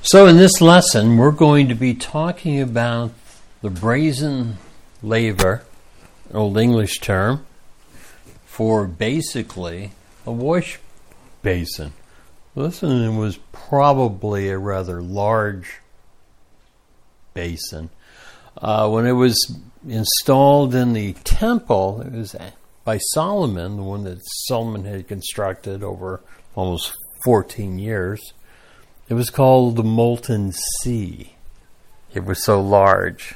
So in this lesson, we're going to be talking about the brazen laver, an Old English term, for basically a wash basin. This one was probably a rather large basin. When it was installed in the temple, it was by Solomon, the one that Solomon had constructed over almost 14 years. It was called the Molten Sea. It was so large.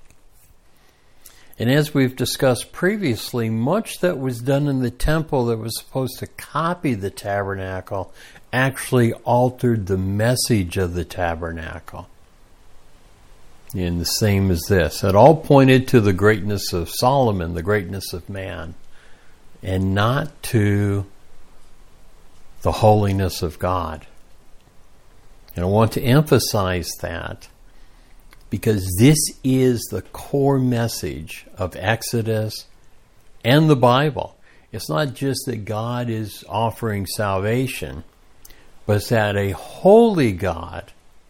And as we've discussed previously, much that was done in the temple that was supposed to copy the tabernacle actually altered the message of the tabernacle. And the same as this. It all pointed to the greatness of Solomon, the greatness of man, and not to the holiness of God. And I want to emphasize that because this is the core message of Exodus and the Bible. It's not just that God is offering salvation, but it's that a holy God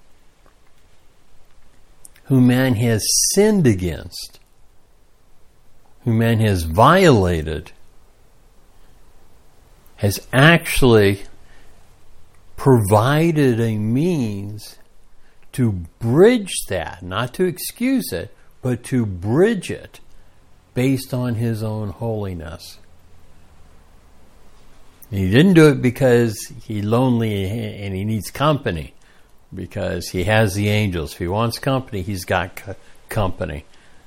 whom man has sinned against, whom man has violated, has actually provided a means to bridge that, not to excuse it, but to bridge it based on his own holiness. And he didn't do it because he's lonely and he needs company, because he has the angels. If he wants company, he's got company.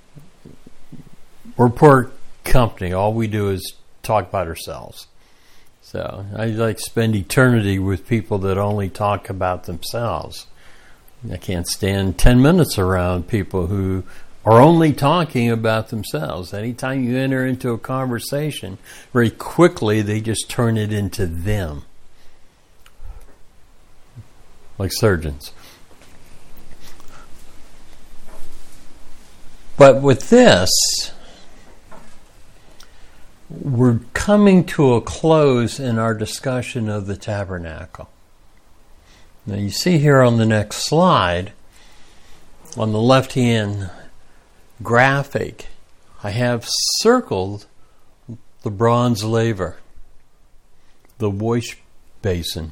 We're poor company. All we do is talk about ourselves. So I like to spend eternity with people that only talk about themselves. I can't stand 10 minutes around people who are only talking about themselves. Anytime you enter into a conversation, very quickly they just turn it into them. Like surgeons. But with this, we're coming to a close in our discussion of the tabernacle. Now you see here on the next slide, on the left-hand graphic, I have circled the bronze laver, the wash basin.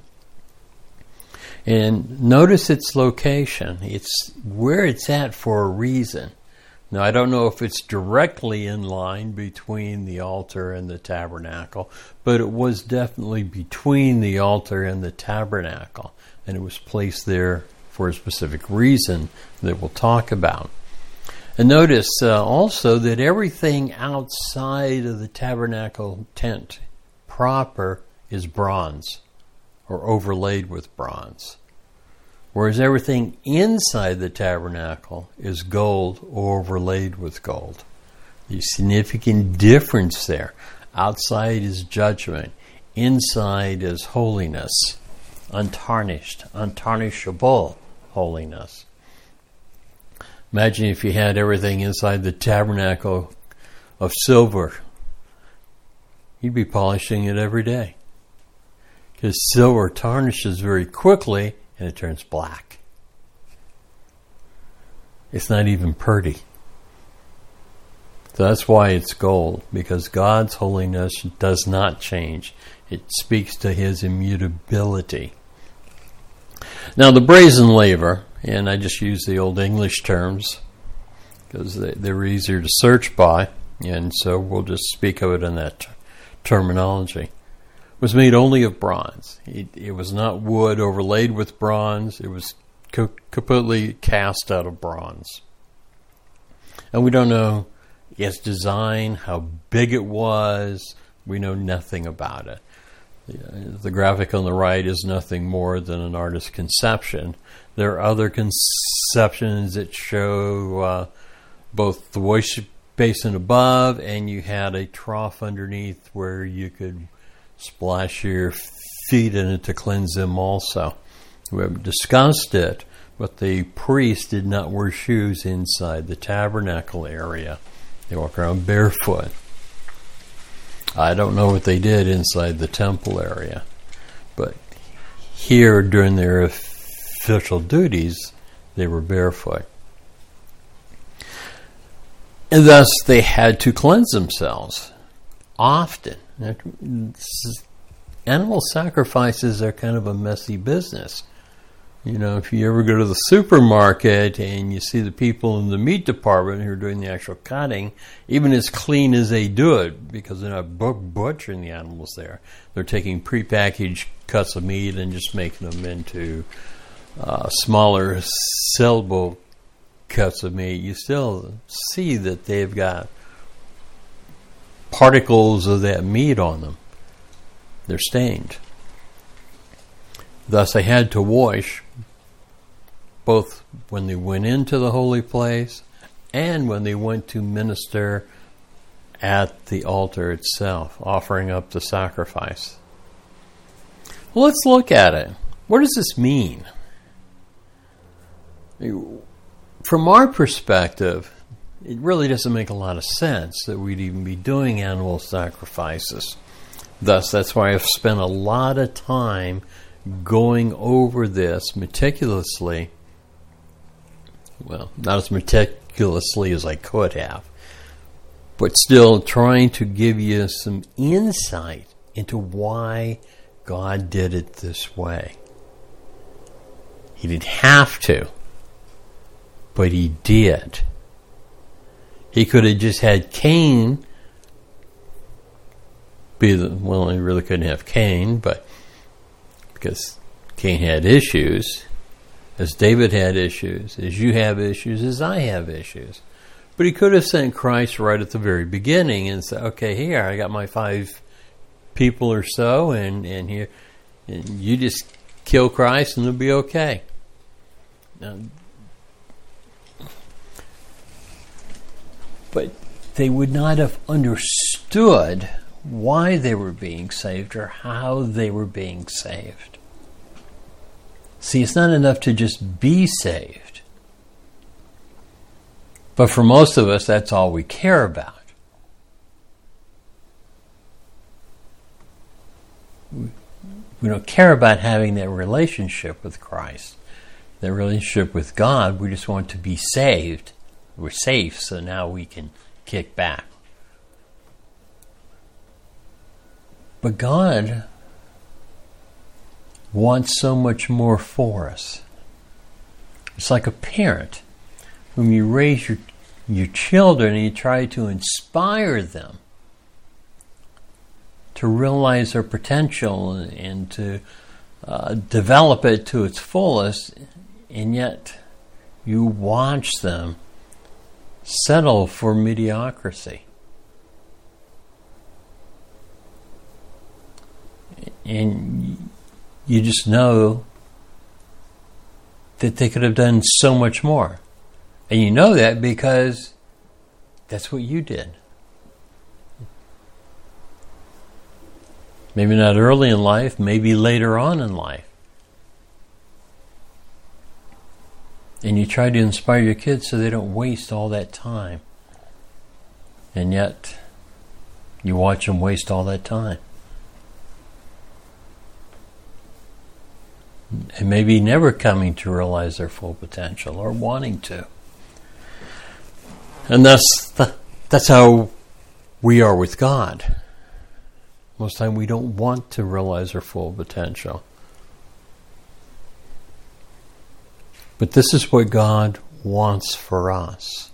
And notice its location. It's where it's at for a reason. Now, I don't know if it's directly in line between the altar and the tabernacle, but it was definitely between the altar and the tabernacle, and it was placed there for a specific reason that we'll talk about. And notice also that everything outside of the tabernacle tent proper is bronze, or overlaid with bronze. Whereas everything inside the tabernacle is gold or overlaid with gold. The significant difference there. Outside is judgment. Inside is holiness. Untarnished, untarnishable holiness. Imagine if you had everything inside the tabernacle of silver. You'd be polishing it every day. Because silver tarnishes very quickly and it turns black. It's not even pretty. So that's why it's gold, because God's holiness does not change. It speaks to his immutability. Now the brazen laver, and I just use the Old English terms because they're easier to search by, and so we'll just speak of it in that terminology. Was made only of bronze. It was not wood overlaid with bronze. It was completely cast out of bronze. And we don't know its design, how big it was. We know nothing about it. The graphic on the right is nothing more than an artist's conception. There are other conceptions that show both the wash basin above, and you had a trough underneath where you could splash your feet in it to cleanse them also. We haven't discussed it, but the priest did not wear shoes inside the tabernacle area. They walk around barefoot. I don't know what they did inside the temple area, but here during their official duties, they were barefoot. And thus they had to cleanse themselves often. Animal sacrifices are kind of a messy business. You know, if you ever go to the supermarket and you see the people in the meat department who are doing the actual cutting, even as clean as they do it, because they're not butchering the animals there, they're taking prepackaged cuts of meat and just making them into smaller sellable cuts of meat. You still see that they've got particles of that meat on them. They're stained. Thus, they had to wash both when they went into the holy place and when they went to minister at the altar itself, offering up the sacrifice. Well, let's look at it. What does this mean? From our perspective, it really doesn't make a lot of sense that we'd even be doing animal sacrifices. Thus, that's why I've spent a lot of time going over this meticulously. Well, not as meticulously as I could have, but still trying to give you some insight into why God did it this way. He didn't have to, but he did. He could have just had Cain he really couldn't have Cain, but because Cain had issues, as David had issues, as you have issues, as I have issues. But he could have sent Christ right at the very beginning and said, okay, here, I got my 5 people or so, and here, and you just kill Christ and it'll be okay. Now, but they would not have understood why they were being saved or how they were being saved. See, it's not enough to just be saved. But for most of us, that's all we care about. We don't care about having that relationship with Christ, that relationship with God. We just want to be saved. We're safe, so now we can kick back. But God wants so much more for us. It's like a parent. When you raise your children and you try to inspire them to realize their potential and to develop it to its fullest, and yet you watch them settle for mediocrity. And you just know that they could have done so much more. And you know that because that's what you did. Maybe not early in life, maybe later on in life. And you try to inspire your kids so they don't waste all that time. And yet, you watch them waste all that time. And maybe never coming to realize their full potential or wanting to. And that's how we are with God. Most of the time we don't want to realize our full potential. But this is what God wants for us.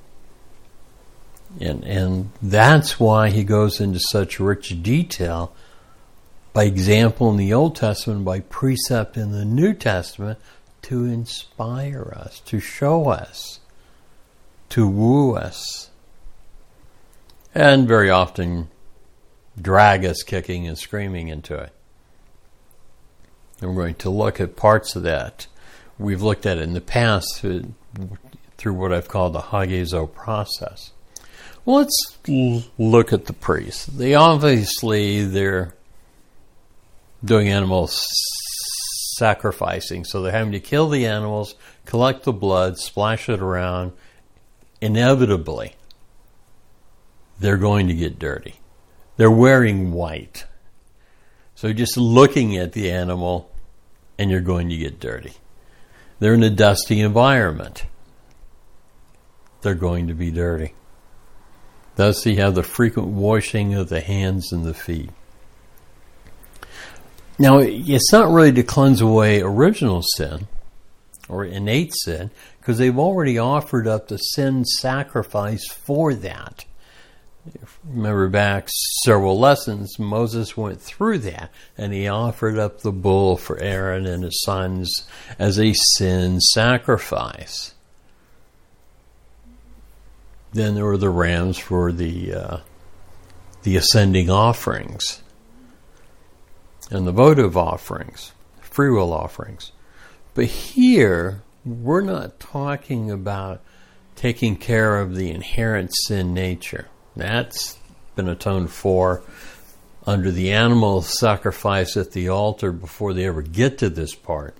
And that's why he goes into such rich detail, by example in the Old Testament, by precept in the New Testament, to inspire us, to show us, to woo us, and very often drag us kicking and screaming into it. And we're going to look at parts of that. We've looked at it in the past through what I've called the hagizo process. Well, let's look at the priests. They're doing animal sacrificing, so they're having to kill the animals, collect the blood, splash it around. Inevitably, they're going to get dirty. They're wearing white. So just looking at the animal, and you're going to get dirty. They're in a dusty environment. They're going to be dirty. Thus, you have the frequent washing of the hands and the feet. Now, it's not really to cleanse away original sin or innate sin, because they've already offered up the sin sacrifice for that. Remember back several lessons, Moses went through that, and he offered up the bull for Aaron and his sons as a sin sacrifice. Then there were the rams for the ascending offerings and the votive offerings, free will offerings. But here, we're not talking about taking care of the inherent sin nature. That's been atoned for under the animal sacrifice at the altar before they ever get to this part.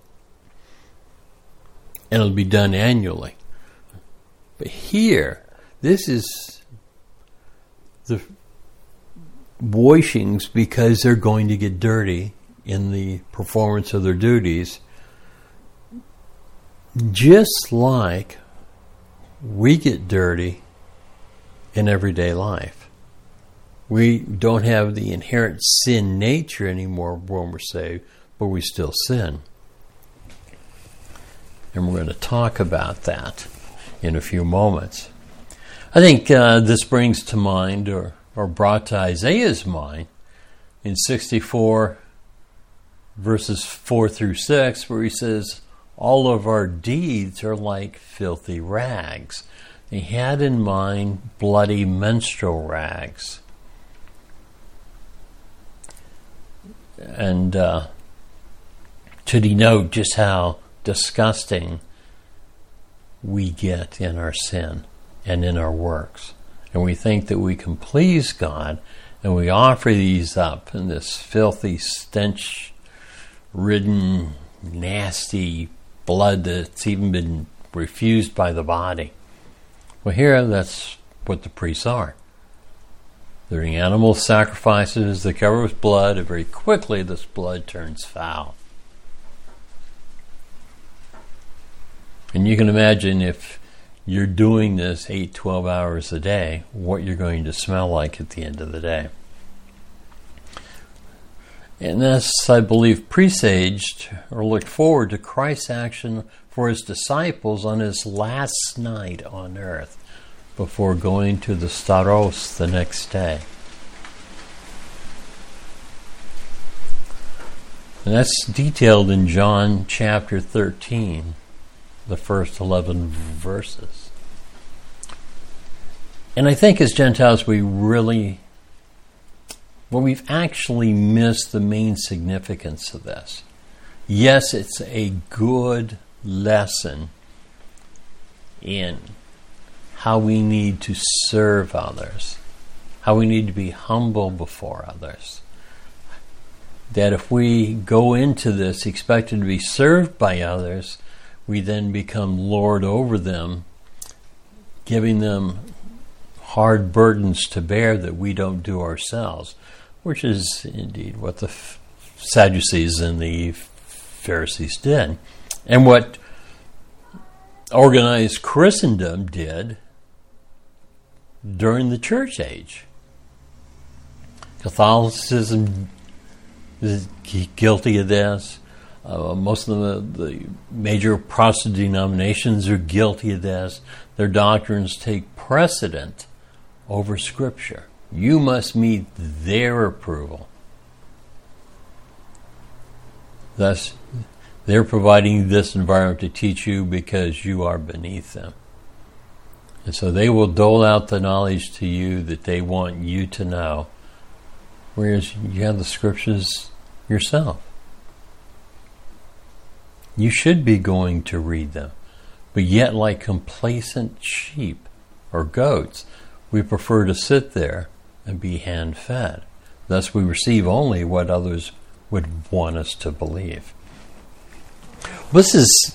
And it'll be done annually. But here, this is the washings because they're going to get dirty in the performance of their duties, just like we get dirty in everyday life. We don't have the inherent sin nature anymore when we're saved, but we still sin. And we're going to talk about that in a few moments. I think this brings to mind, or brought to Isaiah's mind, in 64 verses 4 through 6, where he says, all of our deeds are like filthy rags. He had in mind bloody menstrual rags. And to denote just how disgusting we get in our sin and in our works. And we think that we can please God, and we offer these up in this filthy, stench-ridden, nasty blood that's even been refused by the body. Well, here, that's what the priests are. They're doing animal sacrifices, they cover with blood, and very quickly this blood turns foul. And you can imagine if you're doing this 8, 12 hours a day, what you're going to smell like at the end of the day. And this, I believe, presaged or looked forward to Christ's action for his disciples on his last night on earth before going to the Staros the next day. And that's detailed in John chapter 13, the first 11 verses. And I think as Gentiles we've actually missed the main significance of this. Yes, it's a good lesson in how we need to serve others, how we need to be humble before others. That if we go into this expecting to be served by others, we then become Lord over them, giving them hard burdens to bear that we don't do ourselves, which is indeed what the Sadducees and the Pharisees did, and what organized Christendom did during the church age. Catholicism is guilty of this. Most of the major Protestant denominations are guilty of this. Their doctrines take precedent over Scripture. You must meet their approval. Thus, they're providing this environment to teach you because you are beneath them. And so they will dole out the knowledge to you that they want you to know, whereas you have the Scriptures yourself. You should be going to read them, but yet like complacent sheep or goats, we prefer to sit there and be hand-fed. Thus we receive only what others would want us to believe. This is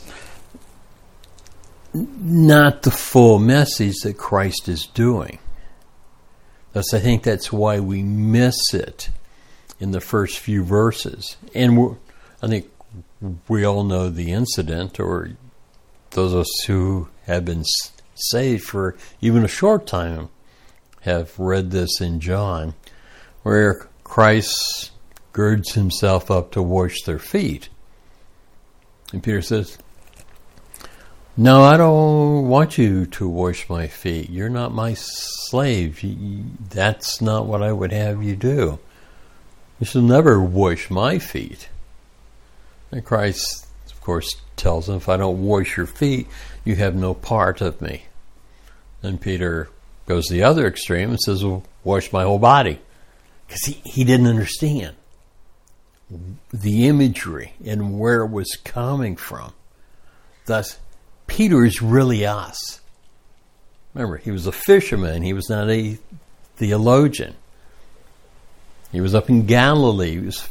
not the full message that Christ is doing. Thus I think that's why we miss it in the first few verses. And I think we all know the incident, or those of us who have been saved for even a short time have read this in John, where Christ girds himself up to wash their feet. And Peter says, "No, I don't want you to wash my feet. You're not my slave. That's not what I would have you do. You should never wash my feet." And Christ, of course, tells him, "If I don't wash your feet, you have no part of me." And Peter goes to the other extreme and says, "Well, wash my whole body." Because he didn't understand the imagery and where it was coming from. Thus, Peter is really us. Remember, he was a fisherman. He was not a theologian. He was up in Galilee. He was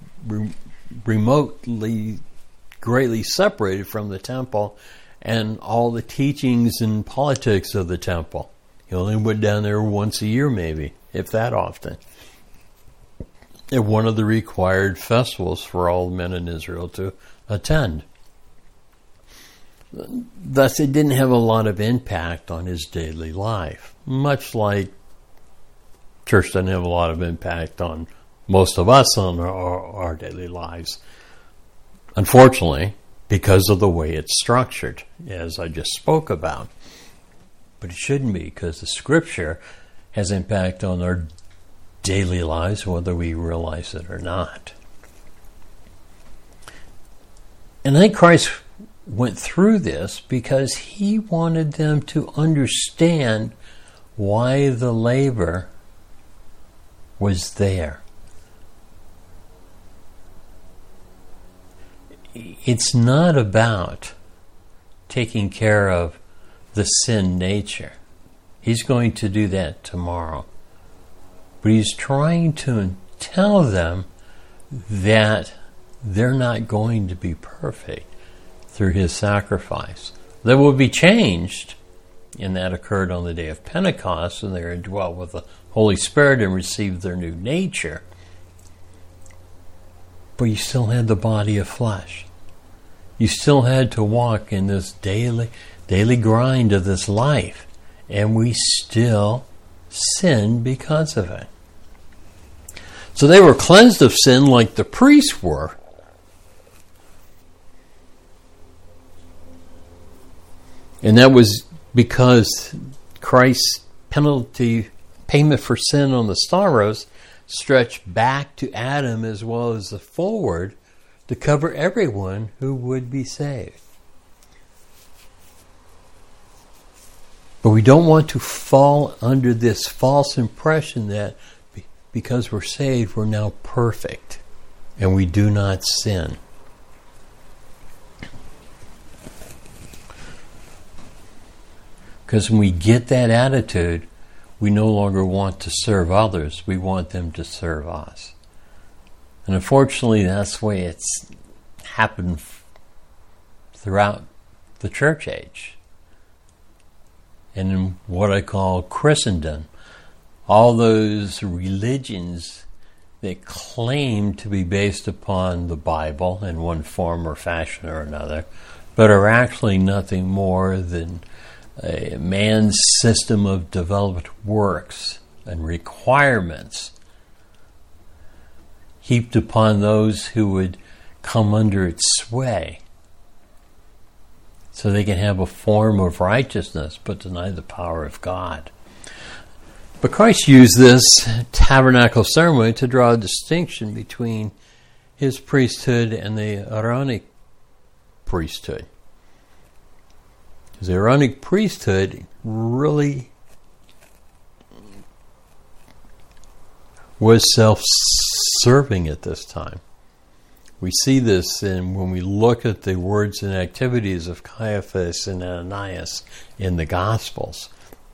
remotely, greatly separated from the temple and all the teachings and politics of the temple. He only went down there once a year, maybe, if that often, at one of the required festivals for all men in Israel to attend. Thus, it didn't have a lot of impact on his daily life, much like church doesn't have a lot of impact on most of us on our daily lives. Unfortunately, because of the way it's structured, as I just spoke about. But it shouldn't be, because the Scripture has impact on our daily lives, whether we realize it or not. And I think Christ went through this because he wanted them to understand why the labor was there. It's not about taking care of the sin nature. He's going to do that tomorrow. But he's trying to tell them that they're not going to be perfect through his sacrifice. They will be changed, and that occurred on the day of Pentecost, and they were indwelt with the Holy Spirit and received their new nature. But you still had the body of flesh. You still had to walk in this daily grind of this life, and we still sin because of it. So they were cleansed of sin like the priests were. And that was because Christ's penalty payment for sin on the stauros stretched back to Adam as well as the forward to cover everyone who would be saved. But we don't want to fall under this false impression that because we're saved, we're now perfect and we do not sin. Because when we get that attitude, we no longer want to serve others. We want them to serve us. And unfortunately, that's the way it's happened throughout the church age. And in what I call Christendom, all those religions that claim to be based upon the Bible in one form or fashion or another, but are actually nothing more than a man's system of developed works and requirements heaped upon those who would come under its sway, so they can have a form of righteousness but deny the power of God. But Christ used this tabernacle ceremony to draw a distinction between his priesthood and the Aaronic priesthood. Because the Aaronic priesthood really was self-serving at this time. We see this when we look at the words and activities of Caiaphas and Ananias in the Gospels.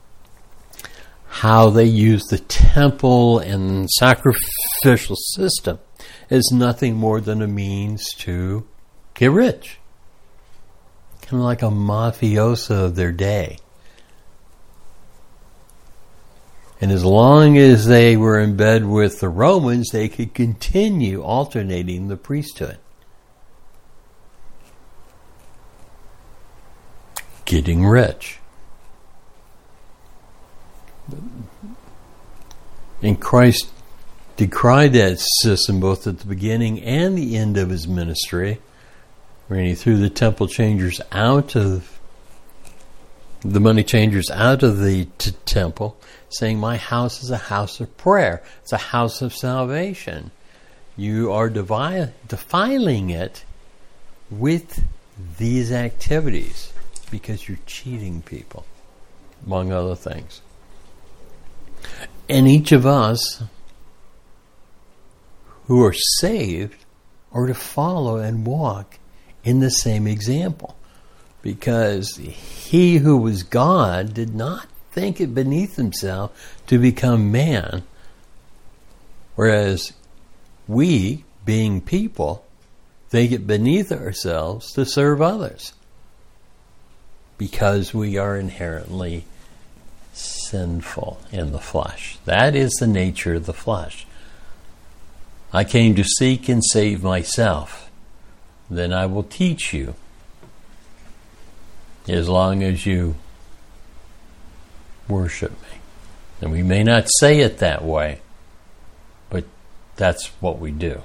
How they use the temple and sacrificial system as nothing more than a means to get rich. Kind of like a mafioso of their day. And as long as they were in bed with the Romans, they could continue alternating the priesthood. getting rich. And Christ decried that system both at the beginning and the end of his ministry, when he threw the temple changers out of the money changers out of the temple, saying, my house is a house of prayer. It's a house of salvation. You are defiling it with these activities because you're cheating people, among other things. And each of us who are saved are to follow and walk in the same example. Because he who was God did not think it beneath himself to become man. Whereas we, being people, think it beneath ourselves to serve others. Because we are inherently sinful in the flesh. That is the nature of the flesh. I came to seek and save myself. Then I will teach you. As long as you worship me. And we may not say it that way, but that's what we do.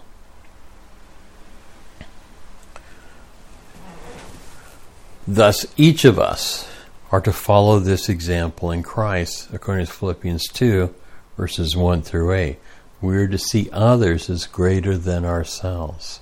Thus, each of us are to follow this example in Christ, according to Philippians 2, verses 1 through 8. We are to see others as greater than ourselves.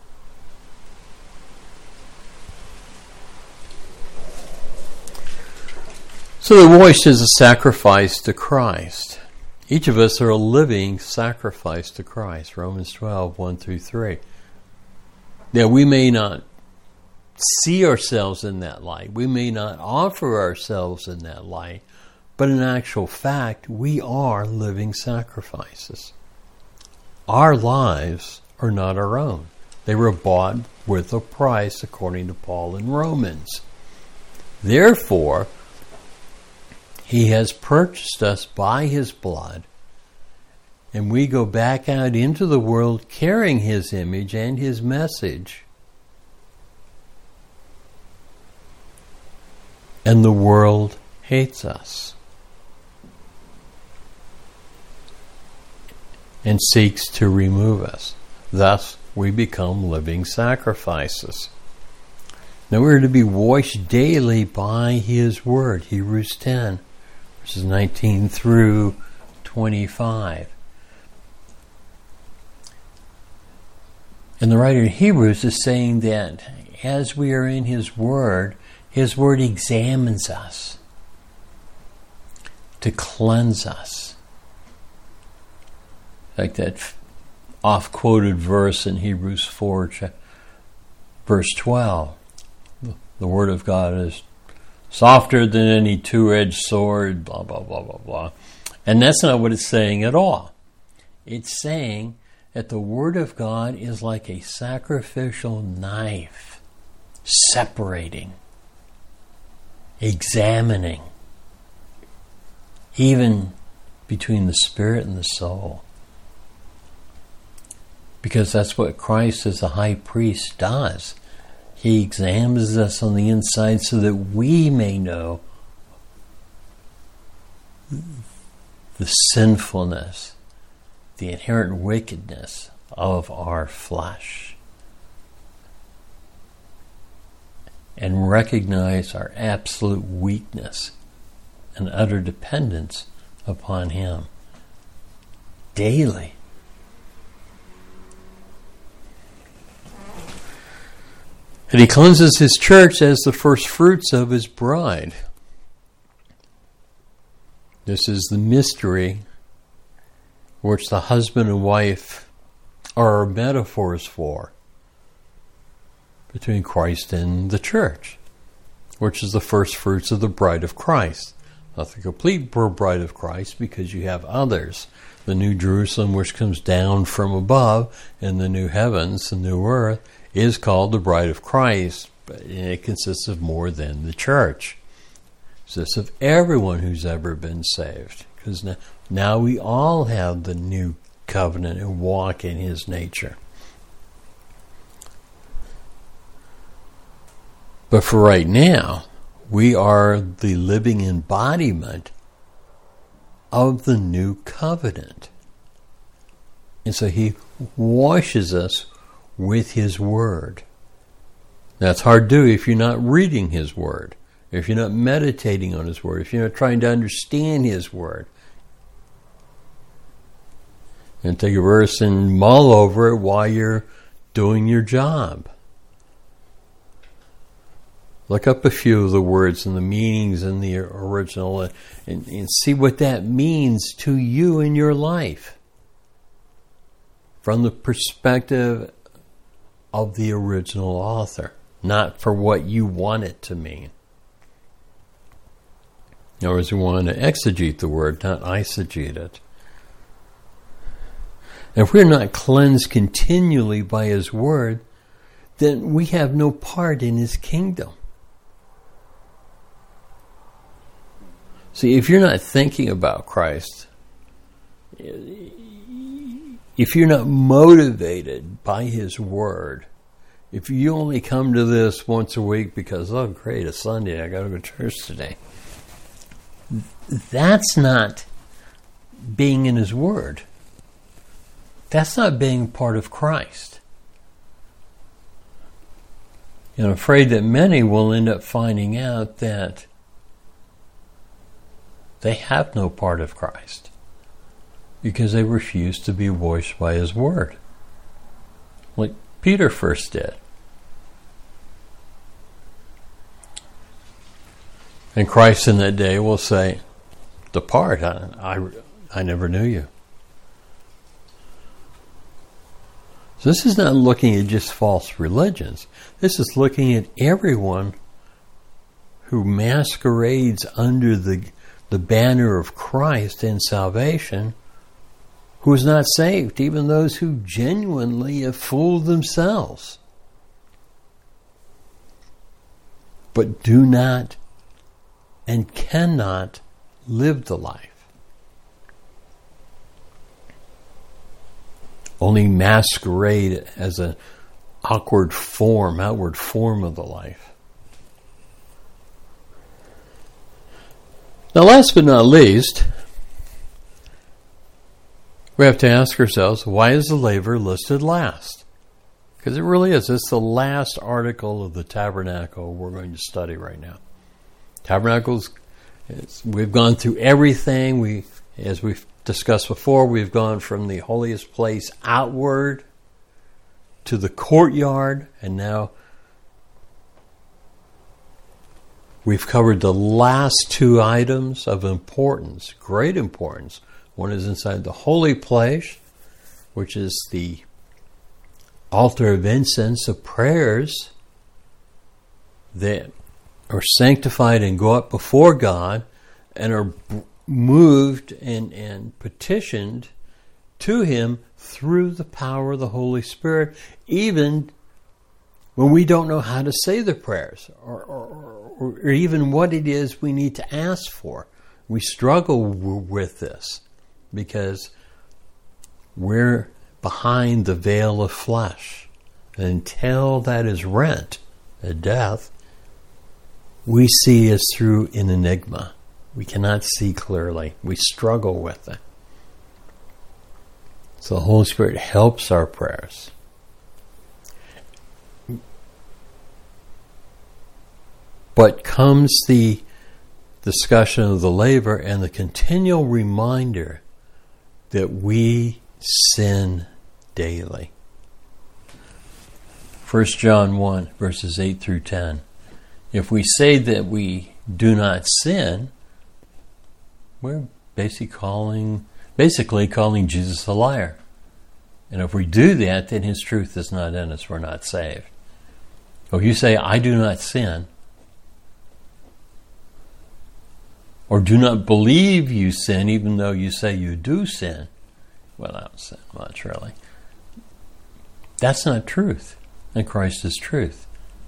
So the voice is a sacrifice to Christ. Each of us are a living sacrifice to Christ. Romans 12, 1 through 3. Now, we may not see ourselves in that light. We may not offer ourselves in that light. But in actual fact, we are living sacrifices. Our lives are not our own. They were bought with a price, according to Paul in Romans. Therefore, he has purchased us by his blood, and we go back out into the world carrying his image and his message. And the world hates us and seeks to remove us. Thus, we become living sacrifices. Now we're to be washed daily by his word, Hebrews 10. Verses 19 through 25. And the writer in Hebrews is saying that as we are in his word examines us to cleanse us. Like that oft-quoted verse in Hebrews 4, verse 12. The word of God is softer than any two-edged sword, blah, blah, blah, blah, blah. And that's not what it's saying at all. It's saying that the Word of God is like a sacrificial knife, separating, examining, even between the spirit and the soul. Because that's what Christ as a high priest does. He examines us on the inside so that we may know the sinfulness, the inherent wickedness of our flesh, and recognize our absolute weakness and utter dependence upon him daily. And he cleanses his church as the first fruits of his bride. This is the mystery which the husband and wife are metaphors for between Christ and the church, which is the first fruits of the bride of Christ. Not the complete bride of Christ, because you have others. The new Jerusalem, which comes down from above, and the new heavens, the new earth, is called the bride of Christ, but it consists of more than the church. It consists of everyone who's ever been saved, because now we all have the new covenant and walk in his nature. But for right now, We are the living embodiment of the new covenant. And so he washes us with his word. That's hard to do if you're not reading his word, if you're not meditating on his word, if you're not trying to understand his word. And take a verse and mull over it while you're doing your job. Look up a few of the words and the meanings in the original and see what that means to you in your life from the perspective of the original author, not for what you want it to mean. In other words, we want to exegete the word, not eisegete it. If we're not cleansed continually by his word, then we have no part in his kingdom. See, if you're not thinking about Christ, if you're not motivated by his word, if you only come to this once a week because, oh great, it's Sunday, I got to go to church today, that's not being in his word. That's not being part of Christ. And I'm afraid that many will end up finding out that they have no part of Christ because they refuse to be washed by his word, like Peter first did. And Christ in that day will say, "Depart, I never knew you." So this is not looking at just false religions. This is looking at everyone who masquerades under the banner of Christ and salvation, who is not saved, even those who genuinely have fooled themselves, but do not and cannot live the life. Only masquerade as an outward form of the life. Now, last but not least, we have to ask ourselves, why is the laver listed last? Because it really is. It's the last article of the tabernacle we're going to study right now. Tabernacles, we've gone through everything. As we've discussed before, we've gone from the holiest place outward to the courtyard, and now we've covered the last two items of importance, great importance. One is inside the holy place, which is the altar of incense of prayers that are sanctified and go up before God and are moved and petitioned to him through the power of the Holy Spirit, even when we don't know how to say the prayers or even what it is we need to ask for. We struggle with this because we're behind the veil of flesh. And until that is rent at death, we see as through an enigma. We cannot see clearly. We struggle with it. So the Holy Spirit helps our prayers. But comes the discussion of the laver and the continual reminder that we sin daily. 1 John 1, verses 8 through 10. If we say that we do not sin, we're basically calling Jesus a liar. And if we do that, then his truth is not in us. We're not saved. If you say, I do not sin, or do not believe you sin, even though you say you do sin, well, I don't sin much, really. That's not truth. And Christ is truth.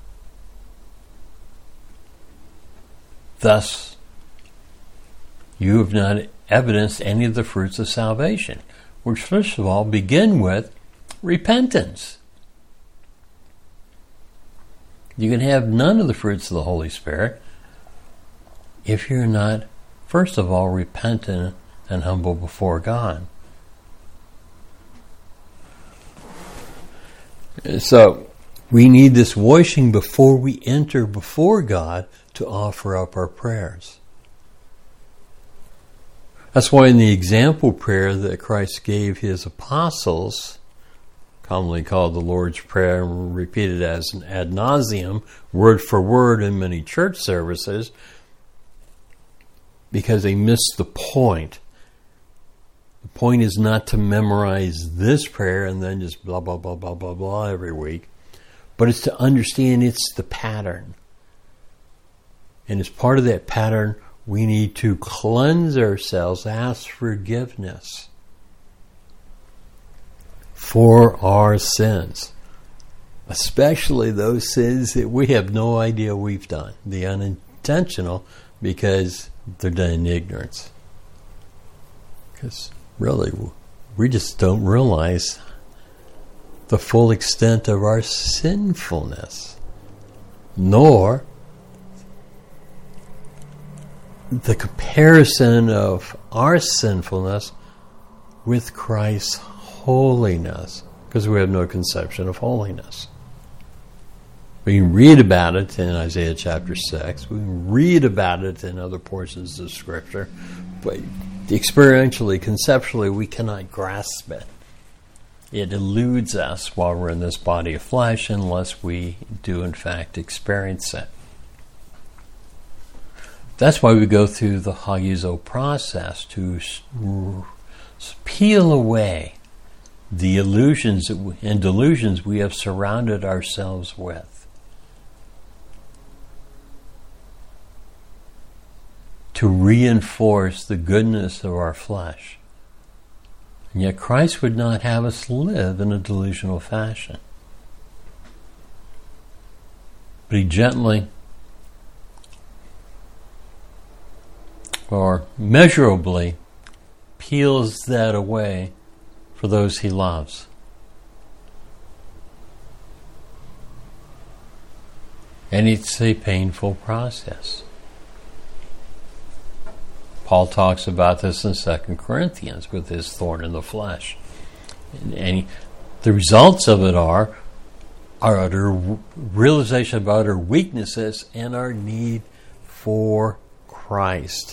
Thus, you have not evidenced any of the fruits of salvation, which first of all begin with repentance. You can have none of the fruits of the Holy Spirit if you're not, first of all, repentant and humble before God. So we need this washing before we enter before God to offer up our prayers. That's why in the example prayer that Christ gave his apostles, commonly called the Lord's Prayer, repeated as an ad nauseum, word for word in many church services, because they missed the point. The point is not to memorize this prayer and then just blah, blah, blah, blah, blah, blah every week, but it's to understand it's the pattern. And as part of that pattern, we need to cleanse ourselves, ask forgiveness for our sins, especially those sins that we have no idea we've done, the unintentional, because they're done in ignorance. Because really, we just don't realize the full extent of our sinfulness, nor the comparison of our sinfulness with Christ's holiness, because we have no conception of holiness. We can read about it in Isaiah chapter 6. We can read about it in other portions of Scripture, but experientially, conceptually, we cannot grasp it. It eludes us while we're in this body of flesh unless we do, in fact, experience it. That's why we go through the hagizo process to peel away the illusions and delusions we have surrounded ourselves with. To reinforce the goodness of our flesh. And yet Christ would not have us live in a delusional fashion. But he gently or measurably peels that away for those he loves. And it's a painful process. Paul talks about this in 2 Corinthians with his thorn in the flesh. And the results of it are our utter realization of utter weaknesses and our need for Christ.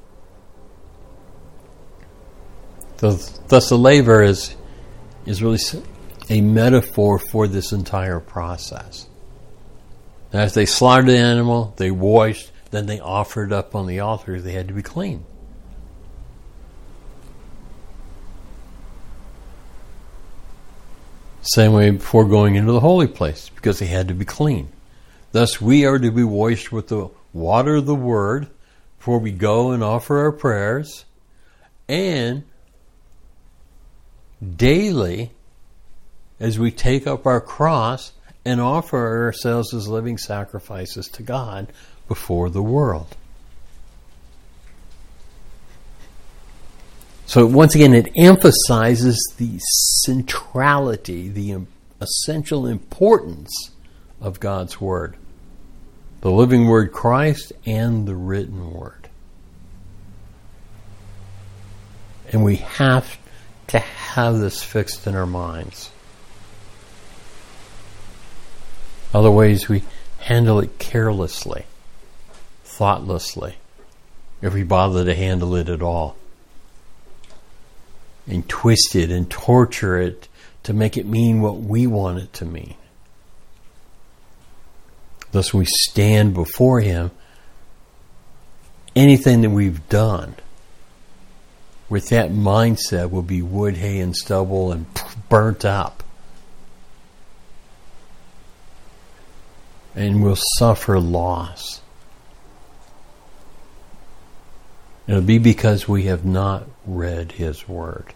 Thus the laver is really a metaphor for this entire process. As they slaughtered the animal, they washed, then they offered up on the altar. They had to be clean. Same way before going into the holy place, because they had to be clean. Thus we are to be washed with the water of the Word before we go and offer our prayers, and daily as we take up our cross and offer ourselves as living sacrifices to God before the world. So once again, it emphasizes the centrality, the essential importance of God's Word. The living Word Christ and the written Word. And we have to have this fixed in our minds. Other ways we handle it carelessly, thoughtlessly, if we bother to handle it at all. And twist it and torture it to make it mean what we want it to mean. Thus we stand before Him, anything that we've done with that mindset will be wood, hay, and stubble and burnt up. And we'll suffer loss. It'll be because we have not read His Word.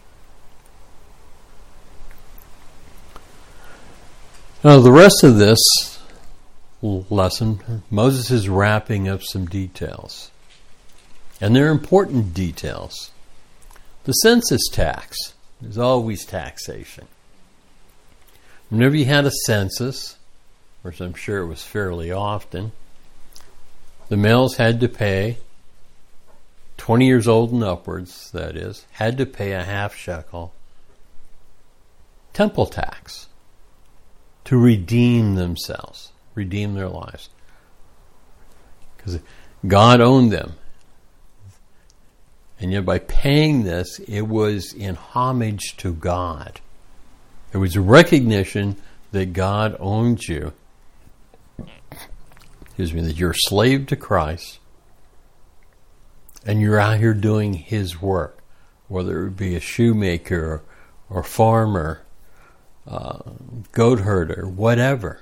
Now, the rest of this lesson, Moses is wrapping up some details. And they're important details. The census tax. There's always taxation. Whenever you had a census, which I'm sure it was fairly often, the males had to pay 20 years old and upwards, that is, had to pay a half shekel temple tax to redeem themselves, redeem their lives. Because God owned them. And yet by paying this, it was in homage to God. It was a recognition that God owned you. That you're a slave to Christ. And you're out here doing His work. Whether it be a shoemaker or farmer, goat herder, whatever.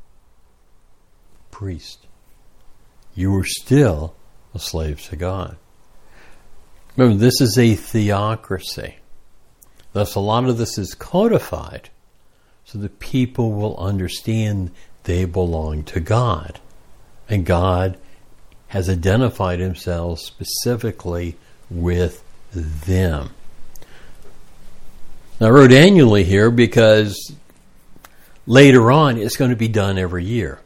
Priest. You were still a slave to God. Remember, this is a theocracy. Thus, a lot of this is codified so that people will understand they belong to God. And God has identified Himself specifically with them. Now, I wrote annually here because later on it's going to be done every year.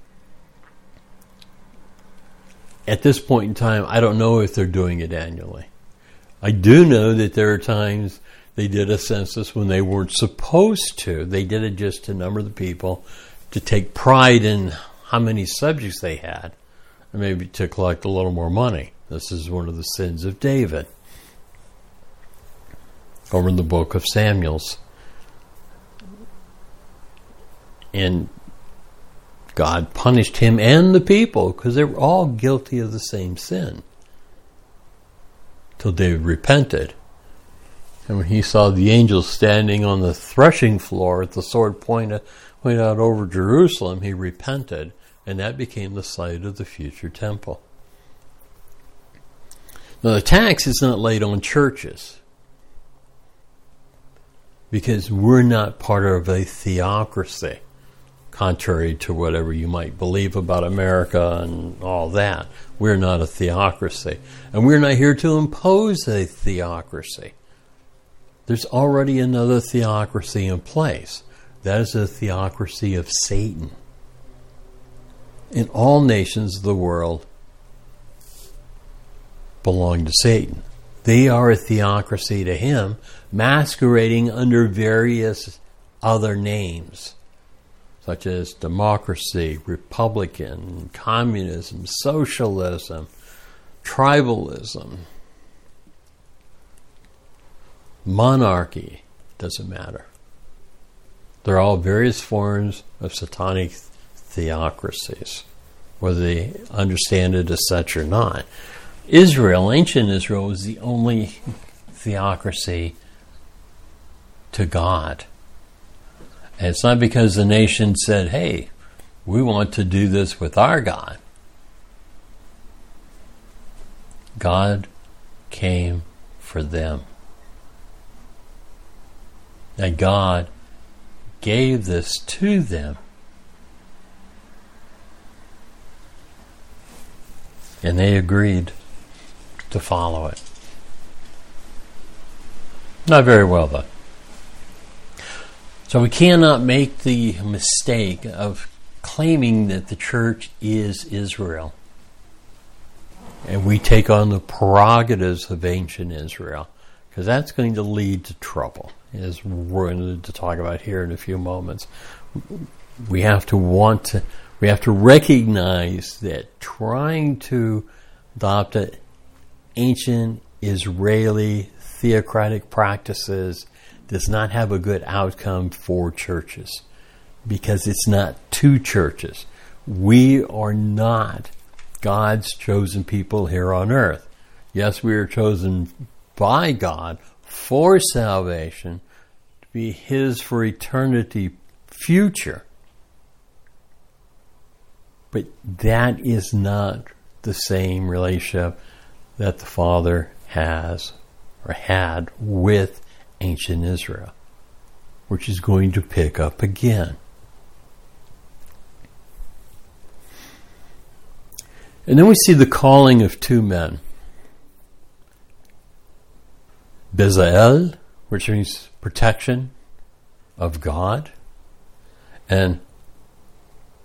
At this point in time, I don't know if they're doing it annually. I do know that there are times they did a census when they weren't supposed to. They did it just to number the people, to take pride in how many subjects they had, and maybe to collect a little more money. This is one of the sins of David. Over in the book of Samuel's. And God punished him and the people because they were all guilty of the same sin. Till David repented. And when he saw the angels standing on the threshing floor with the sword pointed out over Jerusalem, he repented, and that became the site of the future temple. Now the tax is not laid on churches because we're not part of a theocracy, contrary to whatever you might believe about America and all that. We're not a theocracy. And we're not here to impose a theocracy. There's already another theocracy in place. That is a theocracy of Satan. And all nations of the world belong to Satan. They are a theocracy to him, masquerading under various other names, such as democracy, republican, communism, socialism, tribalism, monarchy, doesn't matter. They're all various forms of satanic theocracies, whether they understand it as such or not. Israel, ancient Israel, was the only theocracy to God. And it's not because the nation said, hey, we want to do this with our God. God came for them. And God gave this to them. And they agreed to follow it. Not very well, though. So we cannot make the mistake of claiming that the church is Israel. And we take on the prerogatives of ancient Israel, because that's going to lead to trouble, as we're going to talk about here in a few moments. We have to recognize that trying to adopt ancient Israeli theocratic practices does not have a good outcome for churches, because it's not two churches. We are not God's chosen people here on earth. Yes, we are chosen by God for salvation, to be His for eternity future. But that is not the same relationship that the Father has or had with ancient Israel, which is going to pick up again. And then we see the calling of two men. Bezalel, which means protection of God, and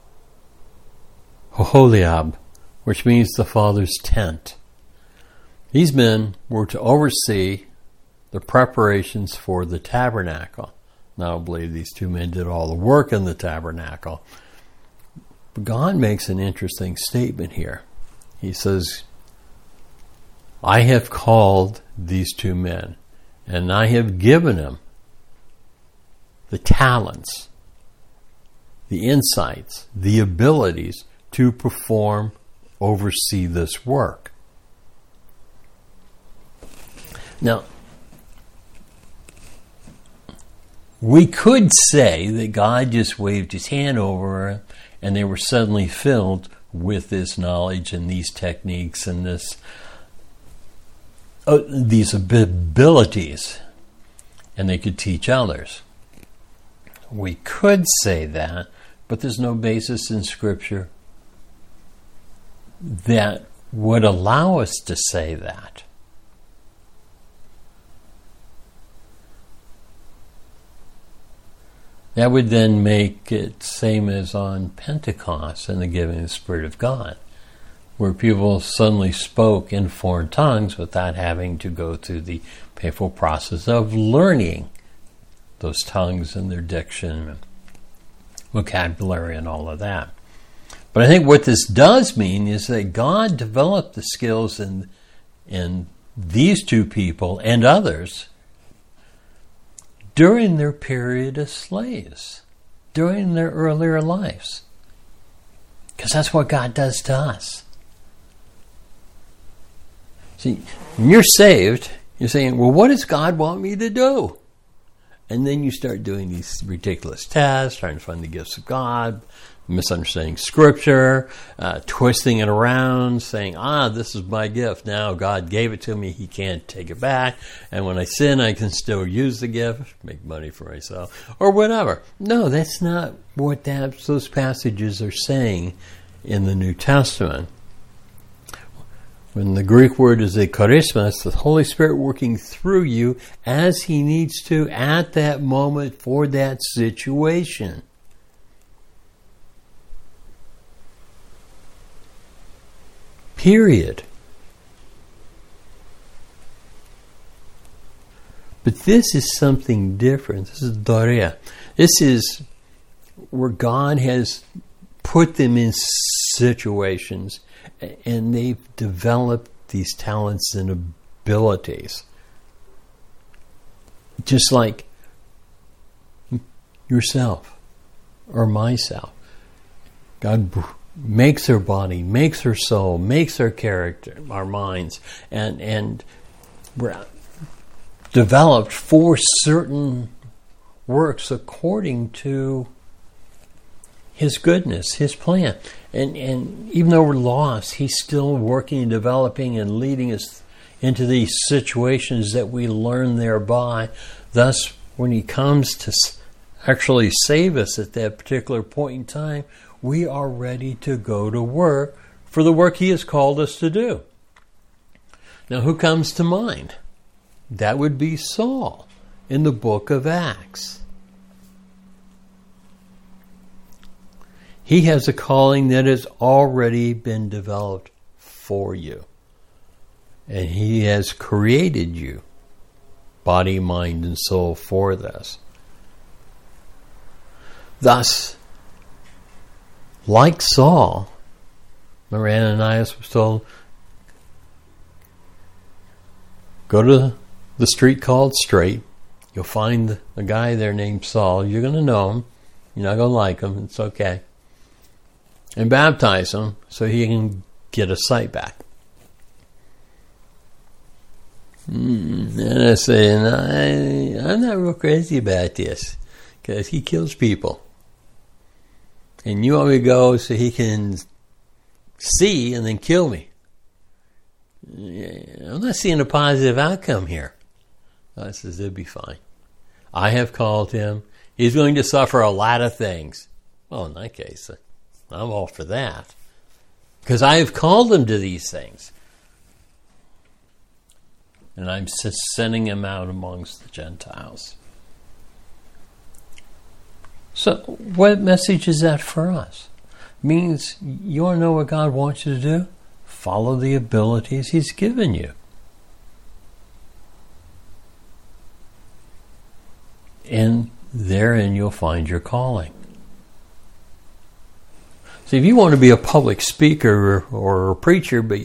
Oholiab, which means the Father's tent. These men were to oversee the preparations for the tabernacle. Now, I don't believe these two men did all the work in the tabernacle. But God makes an interesting statement here. He says, I have called these two men, and I have given them the talents, the insights, the abilities to perform, oversee this work. Now, we could say that God just waved his hand over it and they were suddenly filled with this knowledge and these techniques and these abilities, and they could teach others. We could say that, but there's no basis in Scripture that would allow us to say that. That would then make it same as on Pentecost and the giving of the Spirit of God, where people suddenly spoke in foreign tongues without having to go through the painful process of learning those tongues and their diction, vocabulary, and all of that. But I think what this does mean is that God developed the skills in these two people and others during their period as slaves, during their earlier lives. Because that's what God does to us. See, when you're saved, you're saying, well, what does God want me to do? And then you start doing these ridiculous tests, trying to find the gifts of God, misunderstanding Scripture, twisting it around, saying, this is my gift. Now God gave it to me. He can't take it back. And when I sin, I can still use the gift, make money for myself, or whatever. No, that's not what those passages are saying in the New Testament. When the Greek word is a charisma, it's the Holy Spirit working through you as He needs to at that moment for that situation. Period. But this is something different. This is Dorea. This is where God has put them in situations and they've developed these talents and abilities. Just like yourself or myself. God makes our body, makes our soul, makes our character, our minds, and we're developed for certain works according to His goodness, His plan. And even though we're lost, He's still working and developing and leading us into these situations that we learn thereby. Thus, when He comes to actually save us at that particular point in time, we are ready to go to work for the work He has called us to do. Now, who comes to mind? That would be Saul in the book of Acts. He has a calling that has already been developed for you. And He has created you, body, mind, and soul, for this. Thus, like Saul, remember Ananias was told, go to the street called Straight. You'll find a guy there named Saul. You're going to know him. You're not going to like him. It's okay. And baptize him so he can get his sight back. And I say, I'm not real crazy about this because he kills people. And you want me to go so he can see and then kill me. I'm not seeing a positive outcome here. I says, it'll be fine. I have called him. He's going to suffer a lot of things. Well, in that case, I'm all for that. Because I have called him to these things. And I'm sending him out amongst the Gentiles. So, what message is that for us? It means you want to know what God wants you to do? Follow the abilities He's given you. And therein you'll find your calling. So if you want to be a public speaker or a preacher, but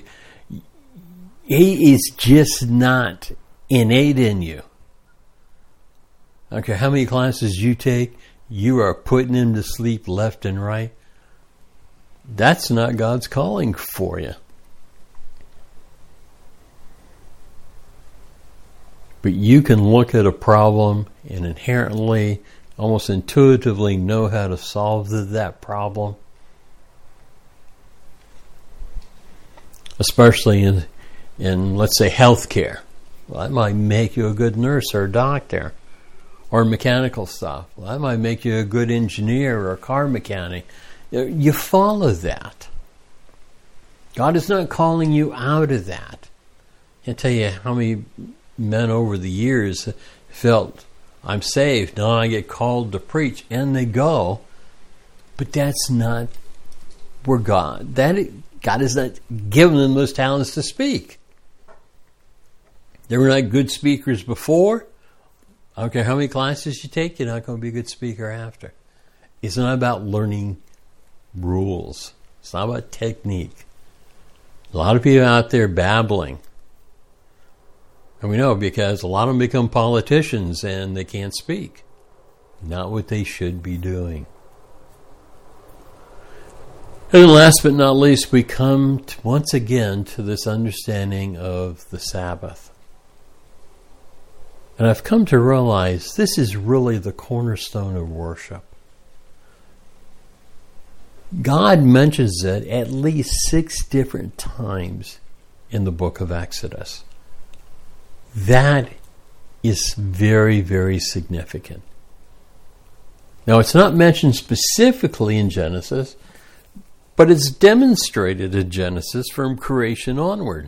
he is just not innate in you. Okay, how many classes you take, you are putting him to sleep left and right. That's not God's calling for you. But you can look at a problem and inherently, almost intuitively know how to solve that problem. Especially in let's say, healthcare. Well, that might make you a good nurse or a doctor. Or mechanical stuff. Well, that might make you a good engineer or a car mechanic. You follow that. God is not calling you out of that. I can't tell you how many men over the years felt, I'm saved, now I get called to preach, and they go. But that's not where God has not given them those talents to speak. They were not good speakers before. I don't care how many classes you take, you're not going to be a good speaker after. It's not about learning rules. It's not about technique. A lot of people out there babbling. And we know because a lot of them become politicians and they can't speak. Not what they should be doing. And last but not least, we come once again to this understanding of the Sabbath. And I've come to realize this is really the cornerstone of worship. God mentions it at least 6 different times in the book of Exodus. That is very, very significant. Now, it's not mentioned specifically in Genesis, but it's demonstrated in Genesis from creation onward.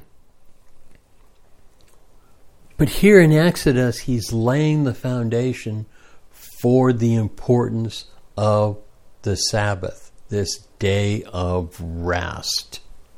But here in Exodus, he's laying the foundation for the importance of the Sabbath, this day of rest.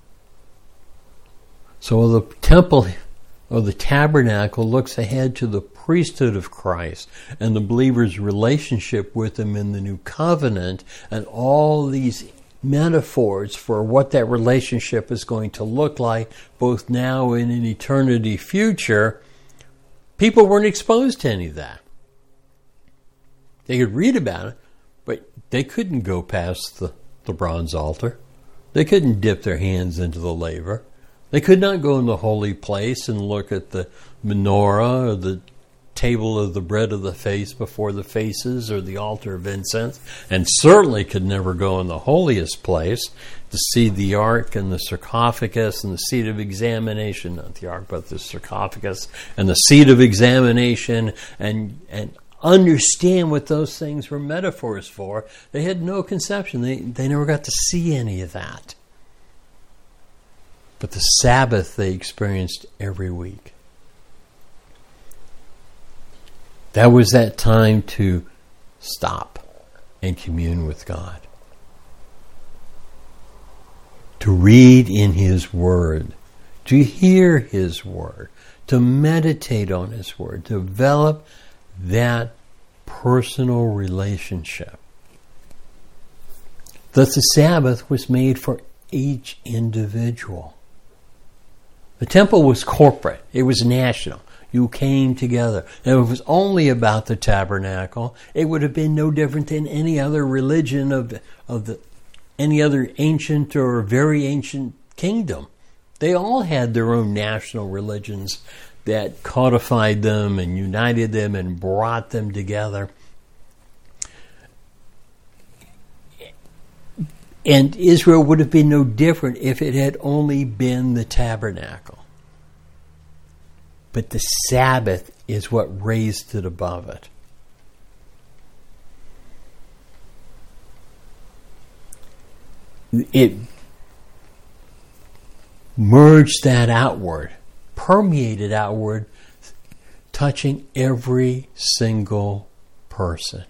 So the temple or the tabernacle looks ahead to the priesthood of Christ and the believer's relationship with him in the new covenant, and all these metaphors for what that relationship is going to look like both now and in eternity future. People weren't exposed to any of that. They could read about it, but they couldn't go past the bronze altar. They couldn't dip their hands into the laver. They could not go in the holy place and look at the menorah or the table of the bread of the face before the faces or the altar of incense, and certainly could never go in the holiest place to see the ark and the sarcophagus and the seat of examination, not the ark but the sarcophagus and the seat of examination, and understand what those things were metaphors for. They had no conception. They never got to see any of that. But the Sabbath they experienced every week. That was that time to stop and commune with God. To read in His Word. To hear His Word. To meditate on His Word. To develop that personal relationship. That the Sabbath was made for each individual. The temple was corporate. It was national. You came together. And if it was only about the tabernacle, it would have been no different than any other religion of any other ancient or very ancient kingdom. They all had their own national religions that codified them and united them and brought them together. And Israel would have been no different if it had only been the tabernacle. But the Sabbath is what raised it above it. It merged that outward, permeated outward, touching every single person.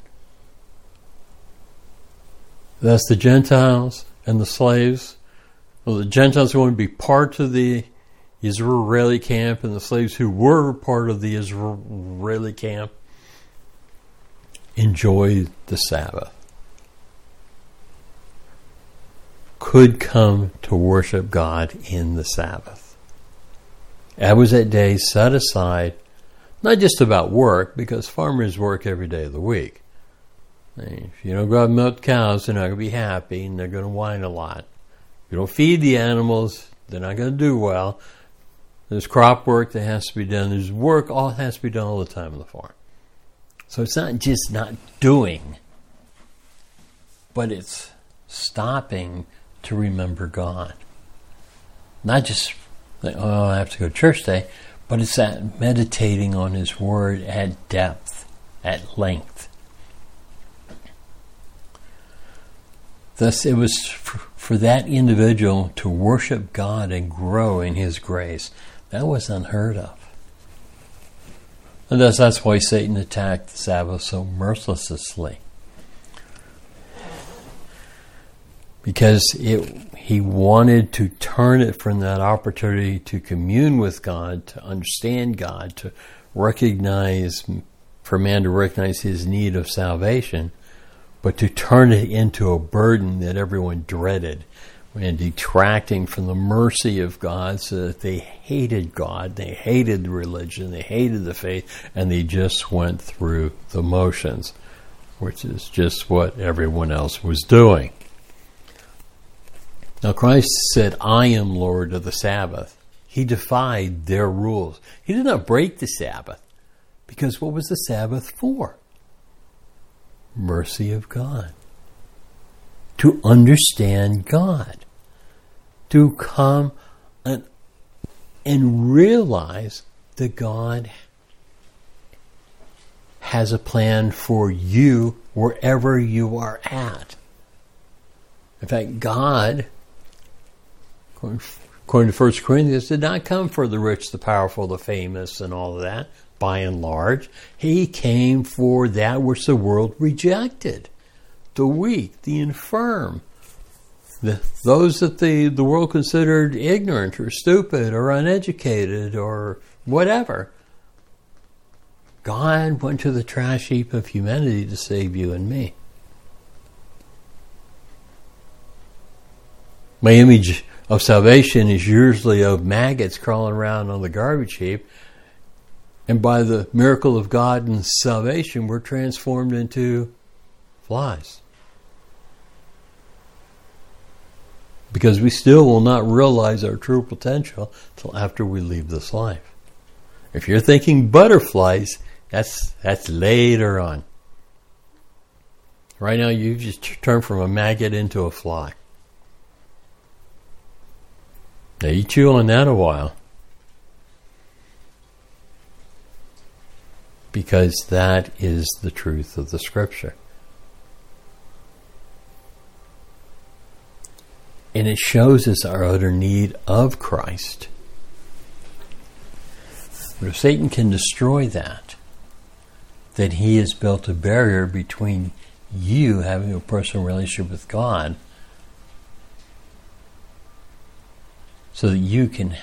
That's the Gentiles and the slaves. Well, the Gentiles are going to be part of the Israeli camp, and the slaves who were part of the Israeli camp. enjoy the Sabbath, could come to worship God in the Sabbath. That was that day set aside, not just about work, because farmers work every day of the week. If you don't go out and milk cows, they're not going to be happy, and they're going to whine a lot. If you don't feed the animals, they're not going to do well. There's crop work that has to be done. There's work all has to be done all the time on the farm. So it's not just not doing, but it's stopping to remember God. Not just like, oh, I have to go to church today, but it's that meditating on His Word at depth, at length. Thus, it was for that individual to worship God and grow in His grace. That was unheard of. And thus, that's why Satan attacked the Sabbath so mercilessly. Because he wanted to turn it from that opportunity to commune with God, to understand God, to recognize, for man to recognize his need of salvation, but to turn it into a burden that everyone dreaded and detracting from the mercy of God, so that they hated God, they hated the religion, they hated the faith, and they just went through the motions, which is just what everyone else was doing. Now Christ said, I am Lord of the Sabbath. He defied their rules. He did not break the Sabbath, because what was the Sabbath for? Mercy of God. To understand God. To come and realize that God has a plan for you wherever you are at. In fact, God, according to 1 Corinthians, did not come for the rich, the powerful, the famous, and all of that, by and large. He came for that which the world rejected. The weak, the infirm, those that the world considered ignorant or stupid or uneducated or whatever. God went to the trash heap of humanity to save you and me. My image of salvation is usually of maggots crawling around on the garbage heap, and by the miracle of God and salvation, we're transformed into flies. Because we still will not realize our true potential till after we leave this life. If you're thinking butterflies, that's later on. Right now, you just turned from a maggot into a fly. Now, you chew on that a while. Because that is the truth of the Scripture. And it shows us our utter need of Christ. But if Satan can destroy that, then he has built a barrier between you having a personal relationship with God, so that you can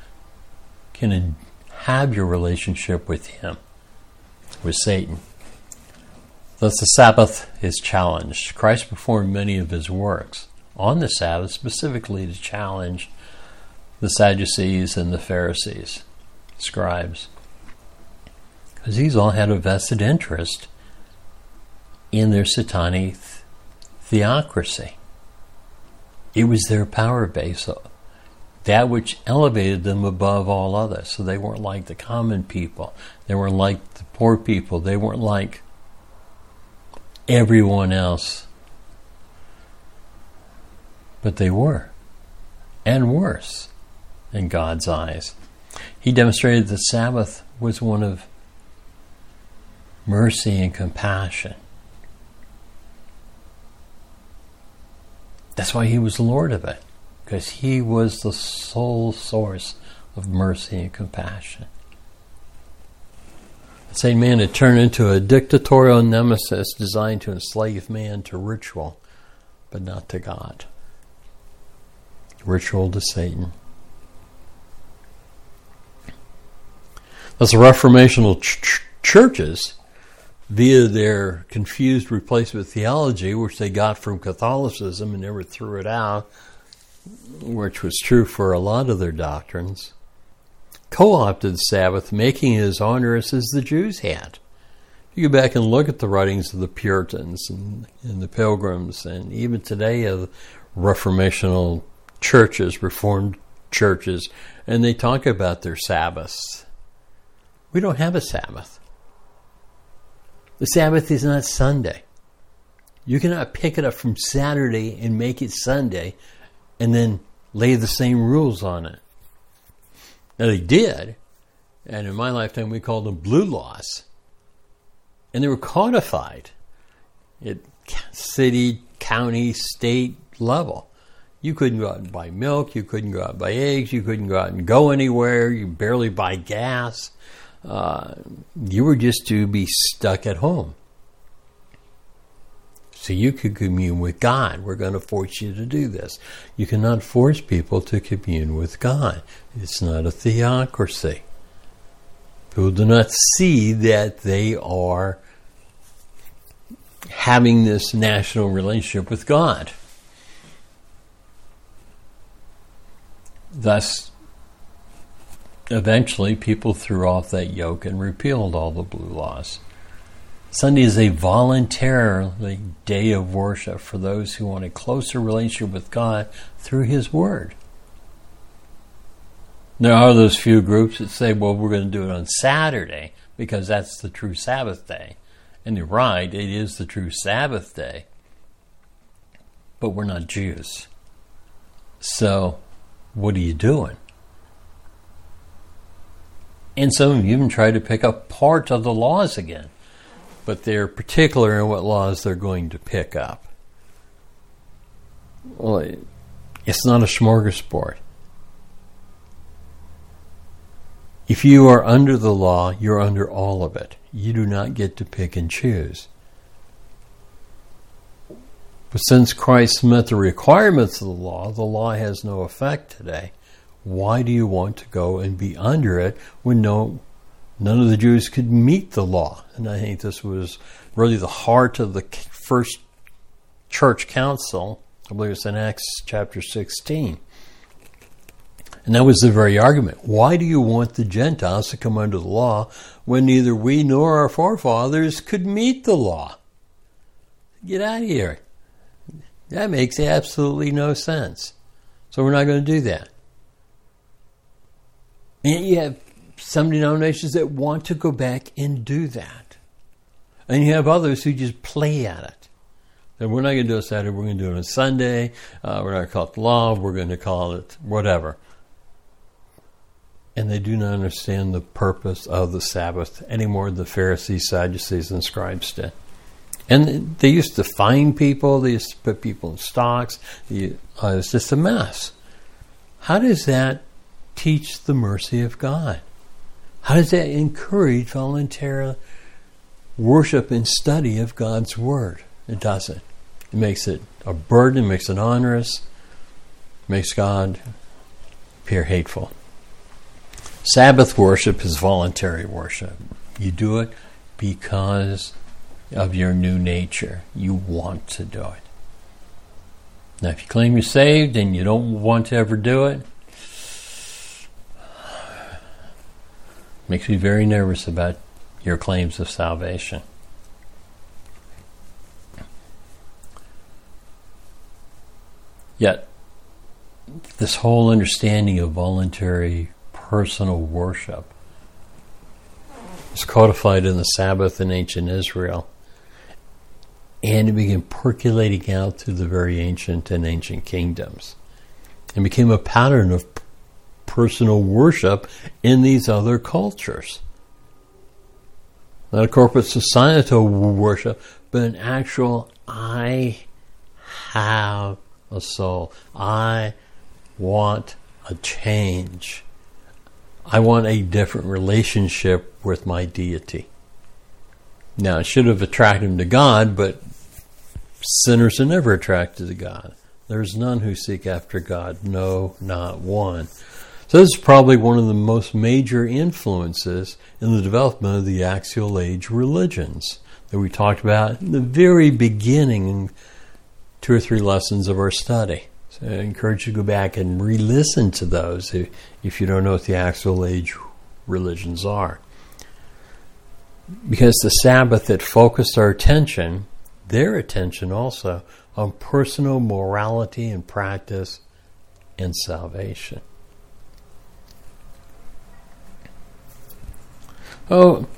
have your relationship with Him, with Satan. Thus the Sabbath is challenged. Christ performed many of His works on the Sabbath specifically to challenge the Sadducees and the Pharisees, scribes. Because these all had a vested interest in their satanic theocracy. It was their power base, that which elevated them above all others. So they weren't like the common people. They weren't like the poor people. They weren't like everyone else. But they were, and worse, in God's eyes. He demonstrated the Sabbath was one of mercy and compassion. That's why He was Lord of it, because He was the sole source of mercy and compassion. The same man had turned into a dictatorial nemesis designed to enslave man to ritual, but not to God. Ritual to Satan. Thus, the Reformational churches via their confused replacement theology, which they got from Catholicism and never threw it out, which was true for a lot of their doctrines, co-opted the Sabbath, making it as onerous as the Jews had. You go back and look at the writings of the Puritans and the Pilgrims, and even today of Reformational churches, Reformed churches, and they talk about their Sabbaths. We don't have a Sabbath. The Sabbath is not Sunday. You cannot pick it up from Saturday and make it Sunday and then lay the same rules on it. Now they did, and in my lifetime we called them blue laws. And they were codified at city, county, state level. You couldn't go out and buy milk, you couldn't go out and buy eggs, you couldn't go out and go anywhere, you barely buy gas. You were just to be stuck at home. So you could commune with God. We're going to force you to do this. You cannot force people to commune with God. It's not a theocracy. People do not see that they are having this national relationship with God. Thus, eventually people threw off that yoke and repealed all the blue laws. Sunday is a voluntary day of worship for those who want a closer relationship with God through His Word. There are those few groups that say, well, we're going to do it on Saturday because that's the true Sabbath day. And you're right, it is the true Sabbath day. But we're not Jews. So, what are you doing? And some of you even try to pick up part of the laws again. But they're particular in what laws they're going to pick up. Well, it's not a smorgasbord. If you are under the law, you're under all of it. You do not get to pick and choose. But since Christ met the requirements of the law has no effect today. Why do you want to go and be under it when none of the Jews could meet the law? And I think this was really the heart of the first church council. I believe it's in Acts chapter 16. And that was the very argument. Why do you want the Gentiles to come under the law when neither we nor our forefathers could meet the law? Get out of here. That makes absolutely no sense. So we're not going to do that. And you have some denominations that want to go back and do that. And you have others who just play at it. That we're not going to do it Saturday, we're going to do it on Sunday. We're not going to call it the law, we're going to call it whatever. And they do not understand the purpose of the Sabbath any more than the Pharisees, Sadducees, and scribes did. And they used to fine people, they used to put people in stocks. It's just a mess. How does that teach the mercy of God? How does that encourage voluntary worship and study of God's Word? It doesn't. It makes it a burden, it makes it onerous, makes God appear hateful. Sabbath worship is voluntary worship. You do it because of your new nature. You want to do it. Now, if you claim you're saved and you don't want to ever do it, makes me very nervous about your claims of salvation. Yet, this whole understanding of voluntary personal worship is codified in the Sabbath in ancient Israel, and it began percolating out through the very ancient and ancient kingdoms and became a pattern of personal worship in these other cultures. Not a corporate societal worship, but an actual, I have a soul. I want a change. I want a different relationship with my deity. Now, it should have attracted him to God, but sinners are never attracted to God. There's none who seek after God. No, not one. So this is probably one of the most major influences in the development of the axial age religions. that we talked about in the very beginning, 2 or 3 lessons of our study. So I encourage you to go back and re-listen to those if you don't know what the actual age religions are. Because the Sabbath that focused our attention, their attention also, on personal morality and practice and salvation. Oh,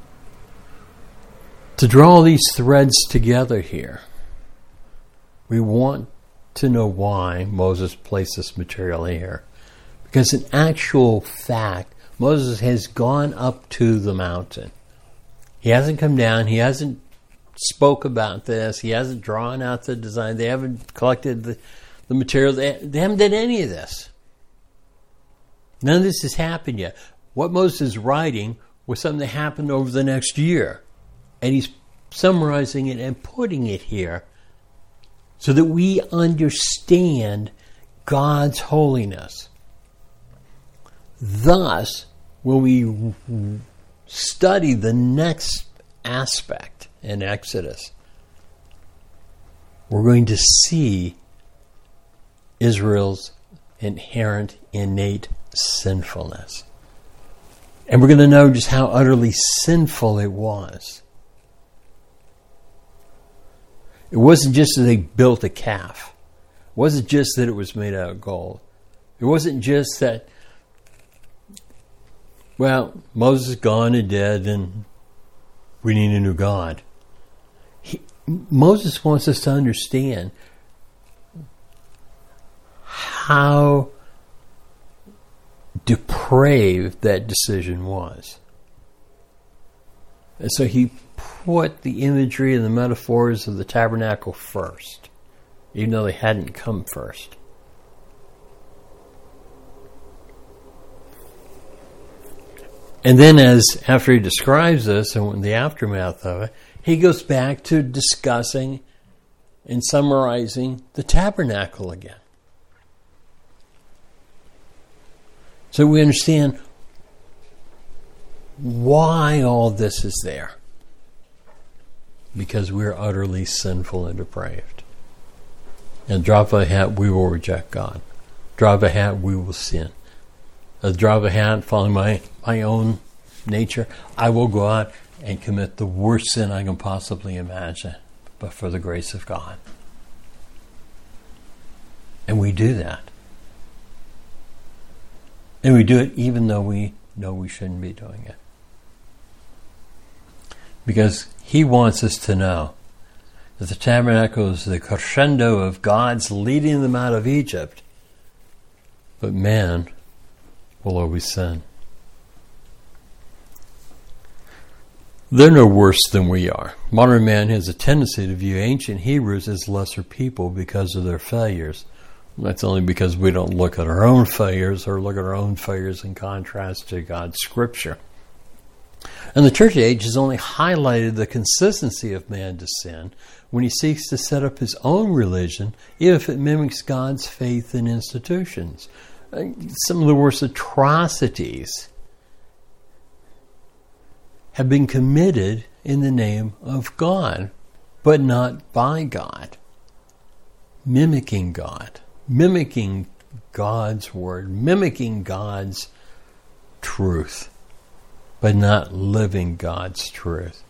to draw these threads together here, we want to know why Moses placed this material here. Because in actual fact, Moses has gone up to the mountain. He hasn't come down. He hasn't spoke about this. He hasn't drawn out the design. They haven't collected the material. They haven't done any of this. None of this has happened yet. What Moses is writing was something that happened over the next year. And he's summarizing it and putting it here so that we understand God's holiness. Thus, when we study the next aspect in Exodus, we're going to see Israel's inherent, innate sinfulness. And we're going to know just how utterly sinful it was. It wasn't just that they built a calf. It wasn't just that it was made out of gold. It wasn't just that, well, Moses is gone and dead and we need a new God. Moses wants us to understand how depraved that decision was. And so he put the imagery and the metaphors of the tabernacle first, even though they hadn't come first. And then after he describes this and the aftermath of it, he goes back to discussing and summarizing the tabernacle again. So we understand why all this is there. Because we're utterly sinful and depraved. And drop of a hat, we will reject God. Drop of a hat, we will sin. A drop of a hat, following my own nature, I will go out and commit the worst sin I can possibly imagine, but for the grace of God. And we do that. And we do it even though we know we shouldn't be doing it. Because he wants us to know that the tabernacle is the crescendo of God's leading them out of Egypt. But man will always sin. They're no worse than we are. Modern man has a tendency to view ancient Hebrews as lesser people because of their failures. That's only because we don't look at our own failures or look at our own failures in contrast to God's Scripture. And the church age has only highlighted the consistency of man to sin when he seeks to set up his own religion, even if it mimics God's faith and institutions. Some of the worst atrocities have been committed in the name of God, but not by God. Mimicking God. Mimicking God's word. Mimicking God's truth. But not living God's truth.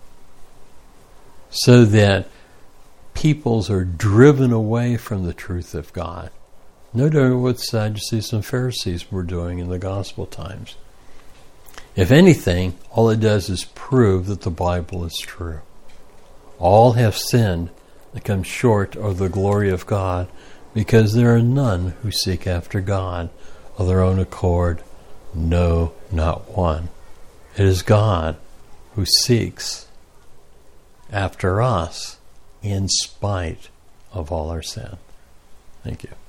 So that peoples are driven away from the truth of God. No doubt what Sadducees and Pharisees were doing in the gospel times. If anything, all it does is prove that the Bible is true. All have sinned and come short of the glory of God, because there are none who seek after God of their own accord, no, not one. It is God who seeks after us in spite of all our sin. Thank you.